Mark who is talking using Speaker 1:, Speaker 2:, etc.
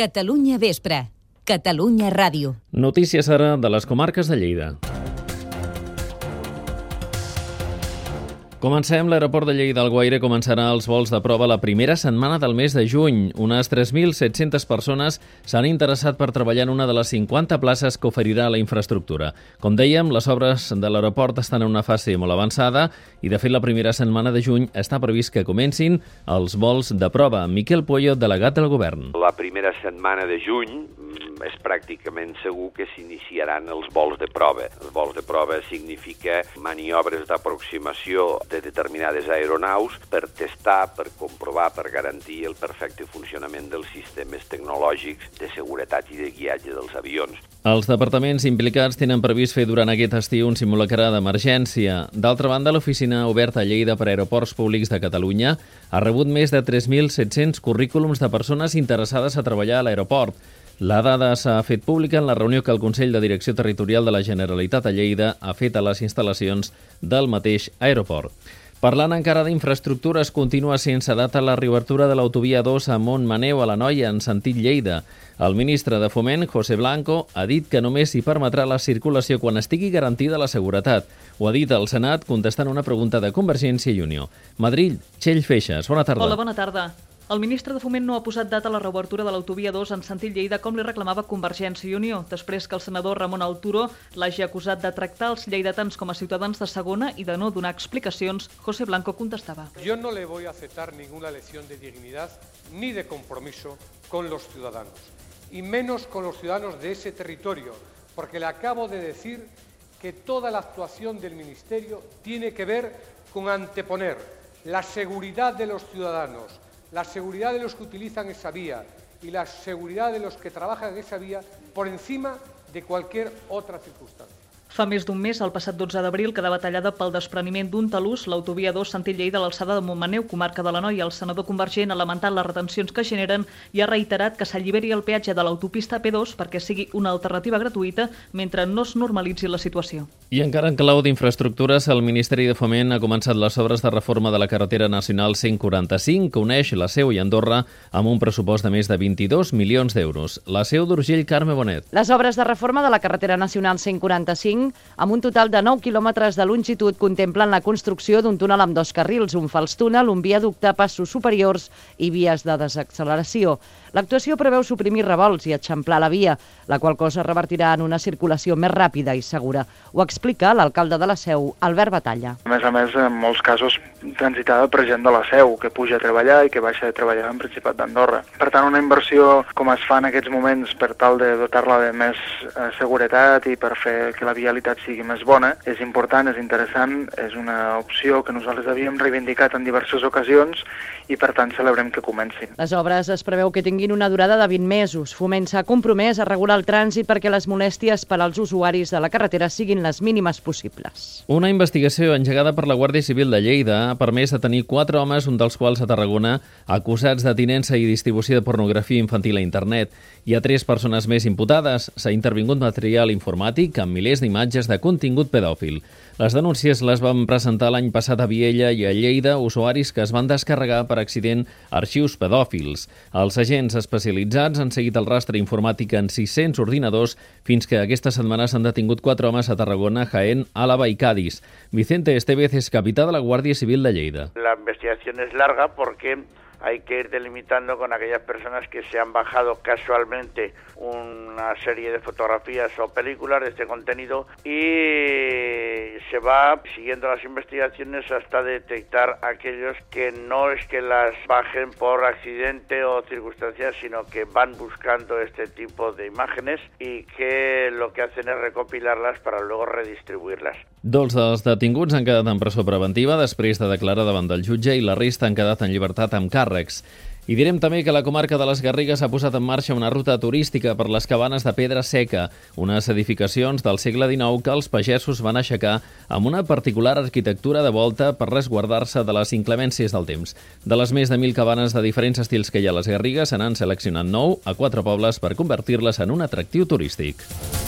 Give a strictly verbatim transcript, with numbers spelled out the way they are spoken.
Speaker 1: Catalunya Vespre. Catalunya Ràdio.
Speaker 2: Notícies ara de les comarques de Lleida. Comencem. L'aeroport de Lleida Alguaire començarà els vols de prova la primera setmana del mes de juny. Unes tres mil set-centes persones s'han interessat per treballar en una de les cinquanta places que oferirà la infraestructura. Com dèiem, les obres de l'aeroport estan en una fase molt avançada i, de fet, la primera setmana de juny està previst que comencin els vols de prova. Miquel Puello, delegat del govern.
Speaker 3: La primera setmana de juny és pràcticament segur que s'iniciaran els vols de prova. Els vols de prova significa maniobres d'aproximació de determinades aeronaus per testar, per comprovar, per garantir el perfecte funcionament dels sistemes tecnològics de seguretat i de guiatge dels avions.
Speaker 2: Els departaments implicats tenen previst fer durant aquest estiu un simulacre d'emergència. D'altra banda, l'Oficina Oberta a Lleida per a Aeroports Públics de Catalunya ha rebut més de tres mil set-cents currículums de persones interessades a treballar a l'aeroport. La dada s'ha fet pública en la reunió que el Consell de Direcció Territorial de la Generalitat a Lleida ha fet a les instal·lacions del mateix aeroport. Parlant encara d'infraestructures, continua sense data la reobertura de l'autovia dos a Montmaneu, a l'Anoia, en sentit Lleida. El ministre de Foment, José Blanco, ha dit que només s'hi permetrà la circulació quan estigui garantida la seguretat. Ho ha dit al Senat contestant una pregunta de Convergència i Unió. Madrid, Txell Feixas, bona tarda.
Speaker 4: Hola, bona tarda. El ministre de Foment no ha posat data a la reobertura de l'autovia dos en sentit Lleida com li reclamava Convergència i Unió, després que el senador Ramon Alturo l'hagi acusat de tractar els lleidatans com a ciutadans de segona i de no donar explicacions. José Blanco contestava.
Speaker 5: Yo no le voy a aceptar ninguna lección de dignidad ni de compromiso con los ciudadanos, y menos con los ciudadanos de ese territorio, porque le acabo de decir que toda la actuación del Ministerio tiene que ver con anteponer la seguridad de los ciudadanos, la seguridad de los que utilizan esa vía y la seguridad de los que trabajan en esa vía por encima de cualquier otra circunstancia.
Speaker 4: Fa més d'un mes, el passat dotze d'abril, quedava tallada pel despreniment d'un talús l'autovia dos sentit Lleida a l'alçada de Montmaneu, comarca de l'Anoia. El senador convergent ha lamentat les retencions que generen i ha reiterat que s'alliberi el peatge de l'autopista P dos perquè sigui una alternativa gratuïta mentre no es normalitzi la situació.
Speaker 2: I encara en clau d'infraestructures, el Ministeri de Foment ha començat les obres de reforma de la carretera nacional cent quaranta-cinc, que uneix la Seu i Andorra amb un pressupost de més de vint-i-dos milions d'euros. La Seu d'Urgell, Carme Bonet.
Speaker 6: Les obres de reforma de la carretera nacional cent quaranta-cinc, amb un total de nou quilòmetres de longitud, contemplen la construcció d'un túnel amb dos carrils, un fals túnel, un viaducte, passos superiors i vies de desacceleració. L'actuació preveu suprimir revolts i eixamplar la via, la qual cosa revertirà en una circulació més ràpida i segura. Ho explica l'alcalde de la Seu, Albert Batalla.
Speaker 7: A més a més, en molts casos, transitada per gent de la Seu, que puja a treballar i que baixa de treballar en Principat d'Andorra. Per tant, una inversió com es fa en aquests moments per tal de dotar-la de més eh, seguretat i per fer que la vialitat sigui més bona, és important, és interessant, és una opció que nosaltres havíem reivindicat en diverses ocasions i, per tant, celebrem que comencin.
Speaker 6: Les obres es preveu que tinguin una durada de vint mesos. Foment s'ha compromès a regular el trànsit perquè les molèsties per als usuaris de la carretera siguin les mínimes possibles.
Speaker 2: Una investigació engegada per la Guàrdia Civil de Lleida ha permès detenir quatre homes, un dels quals a Tarragona, acusats de tinença i distribució de pornografia infantil a internet. Hi ha tres persones més imputades. S'ha intervingut material informàtic amb milers d'imatges de contingut pedòfil. Les denúncies les van presentar l'any passat a Viella i a Lleida usuaris que es van descarregar per accident arxius pedòfils. Els agents especialitzats han seguit el rastre informàtic en sis-cents ordinadors fins que aquesta setmana s'han detingut quatre homes a Tarragona, Jaén, Álava i Cádiz. Vicente Estevez és capità de la Guàrdia Civil de Lleida.
Speaker 8: La investigación es larga porque hay que ir delimitando con aquellas personas que se han bajado casualmente una serie de fotografías o películas de este contenido y se va siguiendo las investigaciones hasta detectar aquellos que no es que las bajen por accidente o circunstancias, sino que van buscando este tipo de imágenes y que lo que hacen es recopilarlas para luego redistribuirlas.
Speaker 2: Dos dels detinguts han quedat en presó preventiva després de declarar davant del jutge i la resta han quedat en llibertat amb càrrecs. I direm també que la comarca de les Garrigues ha posat en marxa una ruta turística per les cabanes de Pedra Seca, unes edificacions del segle dinou que els pagesos van aixecar amb una particular arquitectura de volta per resguardar-se de les inclemències del temps. De les més de mil cabanes de diferents estils que hi ha a les Garrigues, se n'han seleccionat nou a quatre pobles per convertir-les en un atractiu turístic.